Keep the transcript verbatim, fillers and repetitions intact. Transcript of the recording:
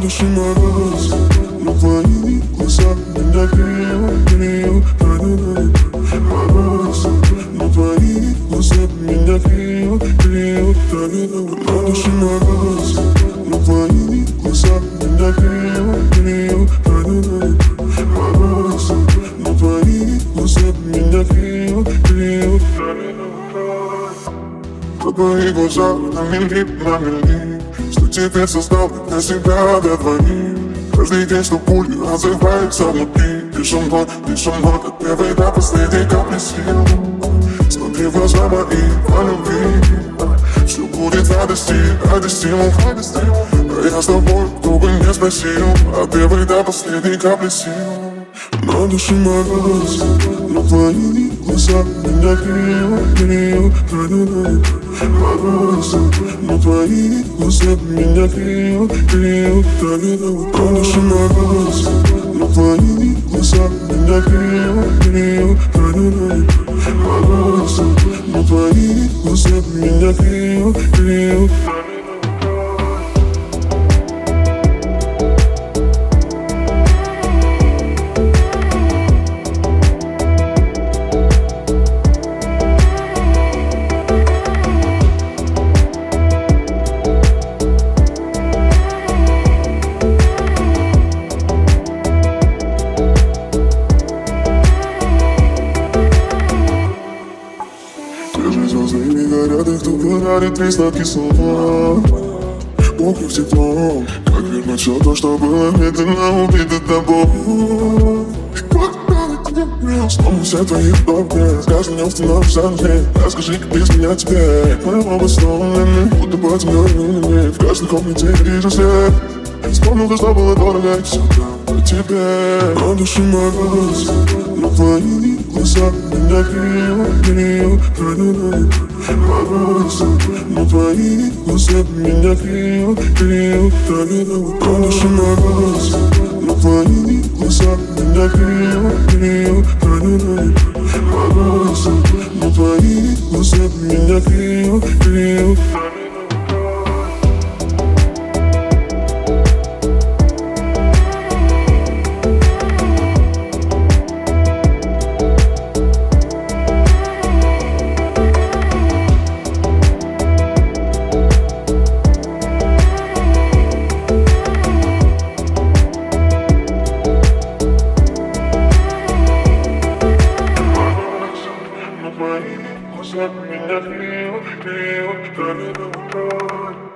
души мороз, но твои глаза меня греют, греют. Мороз, но твои глаза меня греют, греют. На душе мороз, но твои глаза меня греют, греют. Мороз, но твои глаза меня греют, греют. Твои глаза на мили, на мили, что теперь создал для себя, для двоих. Каждый день, что пули отзываются внутри. Ты со мной, ты со мной, от первой до последней капли сил. Смотри в глаза мои, по любви. Все будет радости, радости, радости. А я с тобой, кто бы не спросил, от первой до последней капли сил. На душе мороз, но твои глаза меня греют, греют. Мороз, но твои глаза меня греют, греют. На душе мороз, но твои глаза меня греют, греют. Мороз, но твои глаза меня греют, греют. Звезды не горят, их только дарит три сладкие слова. Вокруг тепло, как вернуть все то, что было медленно убито тобой. Снова все твои вдохи, с каждым днем становишься нужнее. Расскажи, как без меня теперь. Мы оба сломлены, будто под землей лунами. В каждой комнате вижу свет. Вспомнил то, что было дорого, и все для тебя. На душе мороз, но твои глаза меня греют, греют. Мороз, но твои глаза меня греют, греют. На душе мороз, но твои глаза меня греют, греют. Мороз, но твои глаза меня греют, греют. Меня греют, греют, греют.